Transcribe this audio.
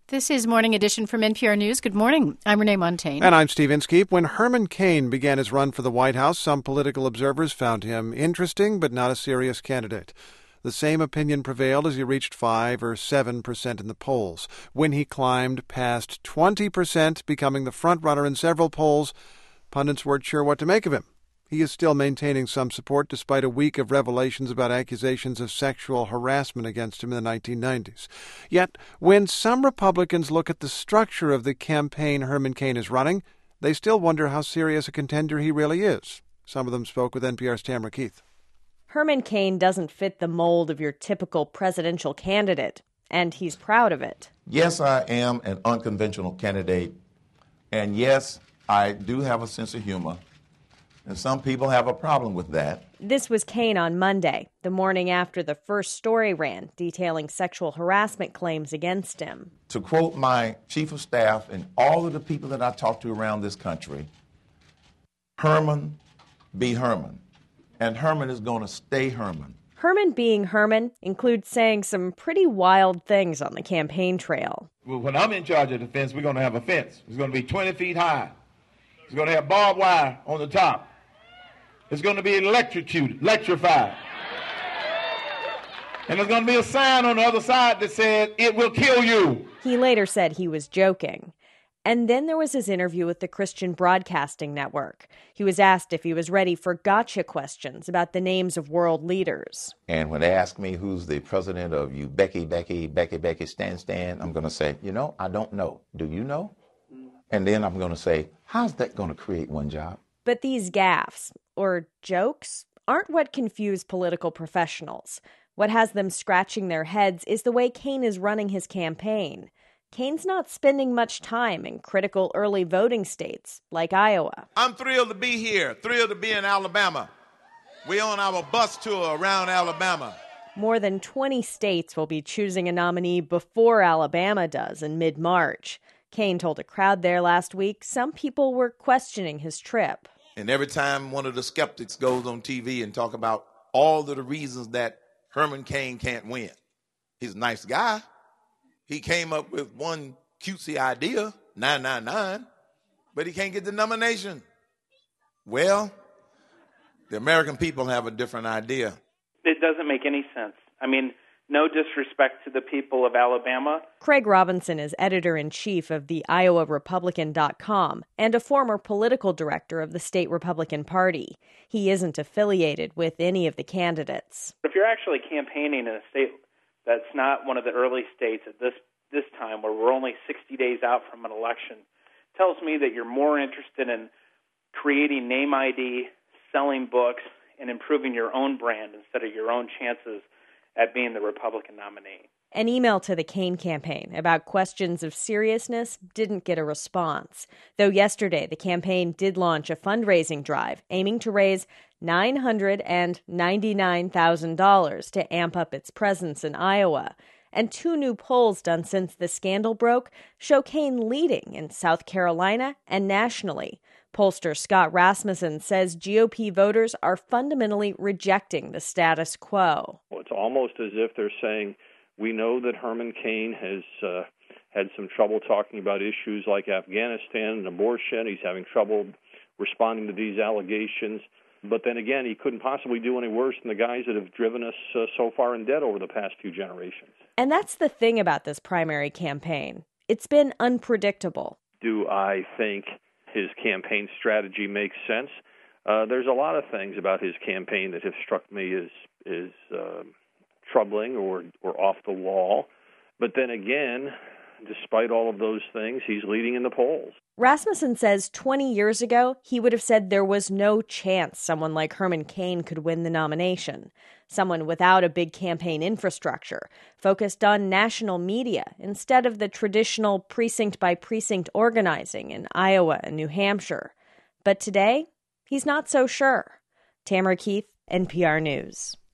This is Morning Edition from NPR News. Good morning. I'm Renee Montaigne. And I'm Steve Inskeep. When Herman Cain began his run for the White House, some political observers found him interesting but not a serious candidate. The same opinion prevailed as he reached 5 or 7% in the polls. When he climbed past 20%, becoming the front-runner in several polls, pundits weren't sure what to make of him. He is still maintaining some support despite a week of revelations about accusations of sexual harassment against him in the 1990s. Yet, when some Republicans look at the structure of the campaign Herman Cain is running, they still wonder how serious a contender he really is. Some of them spoke with NPR's Tamara Keith. Herman Cain doesn't fit the mold of your typical presidential candidate, and he's proud of it. Yes, I am an unconventional candidate, and yes, I do have a sense of humor. And some people have a problem with that. This was Cain on Monday, the morning after the first story ran detailing sexual harassment claims against him. To quote my chief of staff and all of the people that I talk to around this country, Herman be Herman. And Herman is going to stay Herman. Herman being Herman includes saying some pretty wild things on the campaign trail. Well, when I'm in charge of the fence, we're going to have a fence. It's going to be 20 feet high. It's going to have barbed wire on the top. It's going to be electrified. And there's going to be a sign on the other side that said, "It will kill you." He later said he was joking. And then there was his interview with the Christian Broadcasting Network. He was asked if he was ready for gotcha questions about the names of world leaders. And when they ask me who's the president of you, Becky, Stan, I'm going to say, I don't know. Do you know? And then I'm going to say, how's that going to create one job? But these gaffes, or jokes, aren't what confuse political professionals. What has them scratching their heads is the way Cain is running his campaign. Cain's not spending much time in critical early voting states like Iowa. I'm thrilled to be here, thrilled to be in Alabama. We're on our bus tour around Alabama. More than 20 states will be choosing a nominee before Alabama does in mid-March. Cain told a crowd there last week some people were questioning his trip. And every time one of the skeptics goes on TV and talk about all of the reasons that Herman Cain can't win. He's a nice guy. He came up with one cutesy idea, 999, but he can't get the nomination. Well, the American people have a different idea. It doesn't make any sense. I mean, no disrespect to the people of Alabama. Craig Robinson is editor-in-chief of the IowaRepublican.com and a former political director of the state Republican Party. He isn't affiliated with any of the candidates. If you're actually campaigning in a state that's not one of the early states at this time, where we're only 60 days out from an election, tells me that you're more interested in creating name ID, selling books, and improving your own brand instead of your own chances at being the Republican nominee. An email to the Cain campaign about questions of seriousness didn't get a response, though yesterday the campaign did launch a fundraising drive aiming to raise $999,000 to amp up its presence in Iowa. And 2 new polls done since the scandal broke show Cain leading in South Carolina and nationally. Pollster Scott Rasmussen says GOP voters are fundamentally rejecting the status quo. Well, it's almost as if they're saying, we know that Herman Cain has had some trouble talking about issues like Afghanistan and abortion. He's having trouble responding to these allegations. But then again, he couldn't possibly do any worse than the guys that have driven us so far in debt over the past 2 generations. And that's the thing about this primary campaign. It's been unpredictable. Do I think his campaign strategy makes sense? There's a lot of things about his campaign that have struck me as troubling or off the wall. But then again, despite all of those things, he's leading in the polls. Rasmussen says 20 years ago, he would have said there was no chance someone like Herman Cain could win the nomination. Someone without a big campaign infrastructure, focused on national media instead of the traditional precinct-by-precinct organizing in Iowa and New Hampshire. But today, he's not so sure. Tamara Keith, NPR News.